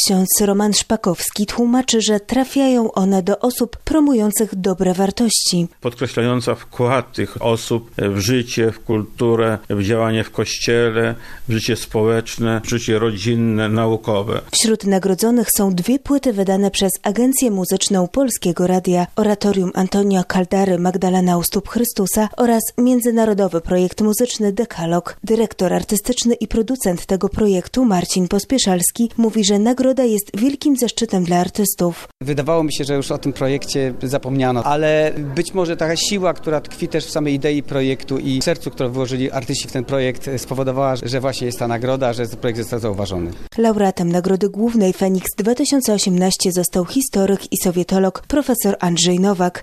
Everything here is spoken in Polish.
Ksiądz Roman Szpakowski tłumaczy, że trafiają one do osób promujących dobre wartości. Podkreślająca wkład tych osób w życie, w kulturę, w działanie w kościele, w życie społeczne, w życie rodzinne, naukowe. Wśród nagrodzonych są 2 płyty wydane przez Agencję Muzyczną Polskiego Radia, Oratorium Antonio Caldary Magdalena u stóp Chrystusa oraz międzynarodowy projekt muzyczny Dekalog. Dyrektor artystyczny i producent tego projektu Marcin Pospieszalski mówi, że nagroda jest wielkim zaszczytem dla artystów. Wydawało mi się, że już o tym projekcie zapomniano, ale być może taka siła, która tkwi też w samej idei projektu i sercu, które włożyli artyści w ten projekt, spowodowała, że właśnie jest ta nagroda, że projekt został zauważony. Laureatem Nagrody Głównej Feniks 2018 został historyk i sowietolog profesor Andrzej Nowak.